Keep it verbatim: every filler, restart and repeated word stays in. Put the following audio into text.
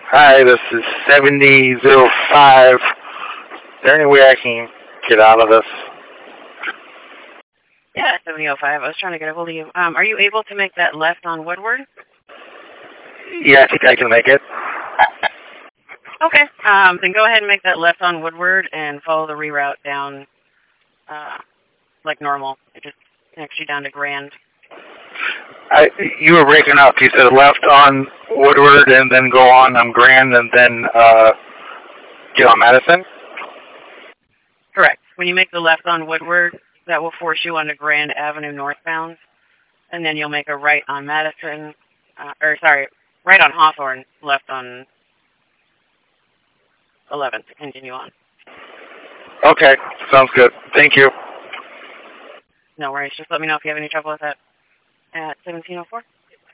Hi, this is seventy oh five. Is there any way I can get out of this? Yeah, seventy oh five. I was trying to get a hold of you. Um, are you able to make that left on Woodward? Yeah, I think I can make it. Okay. Um, then go ahead and make that left on Woodward and follow the reroute down uh, like normal. It just connects you down to Grand. I, you were breaking up. You said left on Woodward and then go on on Grand and then uh, get on Madison? Correct. When you make the left on Woodward, that will force you onto Grand Avenue northbound, and then you'll make a right on Madison, uh, or sorry, right on Hawthorne, left on eleventh to continue on. Okay, sounds good. Thank you. No worries. Just let me know if you have any trouble with that at seventeen oh four.